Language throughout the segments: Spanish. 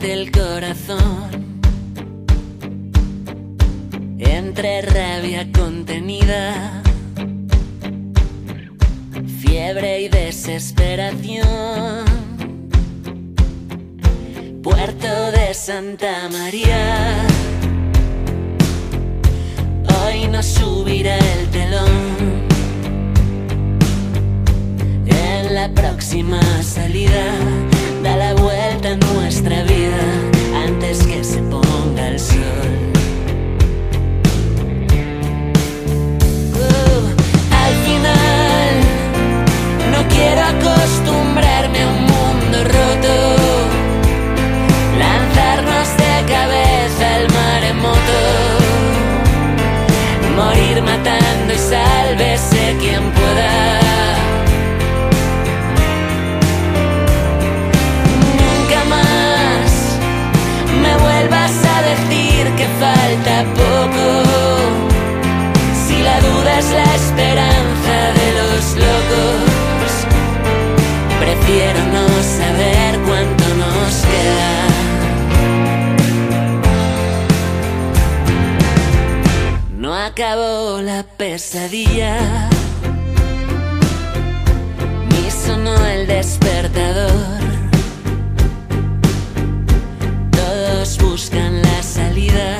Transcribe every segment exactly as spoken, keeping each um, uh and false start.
late el corazón, entre rabia contenida, fiebre y desesperación. Puerto de Santa María, hoy nos subirá el telón. En la próxima salida, da la vuelta a nuestra vida antes que se ponga el sol. Uh, al final, no quiero acostumbrarme a un mundo roto, lanzarnos de cabeza al maremoto, morir matando y sálvese quien pueda. Nunca más me vuelvas a decir que falta poco, si la duda es la esperanza de los locos. Prefiero no saber cuánto nos queda. No acabó la pesadilla, ni sonó el despertador. Todos buscan la salida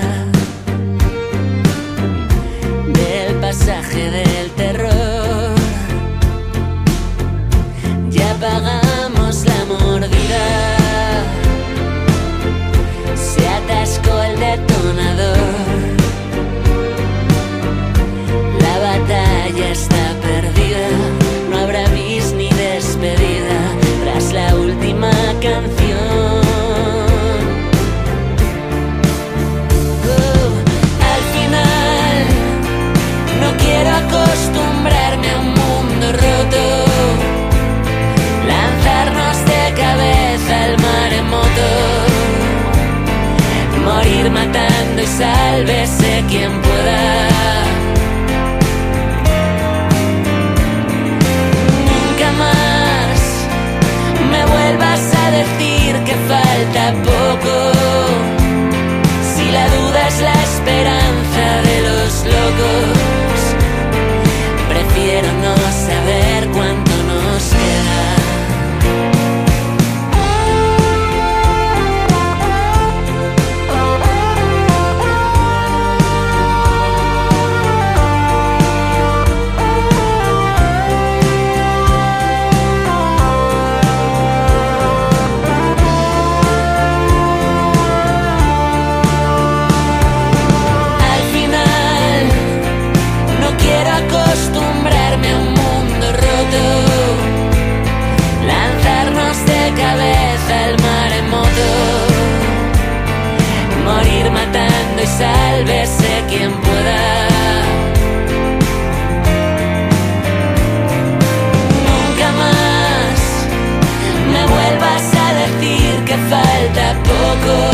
del pasaje del terror. Ya pagamos la mordida, se atascó el detonador. La batalla está perdida, no habrá bis ni despedida tras la última canción. Uh, al final, no quiero acostumbrarme a un mundo roto, lanzarnos de cabeza al maremoto, morir matando y sálvese quien pueda. Más me vuelvas a decir que falta poco, si la duda es la esperanza de los locos. Prefiero no saber cuánto nos queda. Acostumbrarme a un mundo roto, lanzarnos de cabeza al maremoto, morir matando y sálvese quien pueda. Nunca más me vuelvas a decir que falta poco,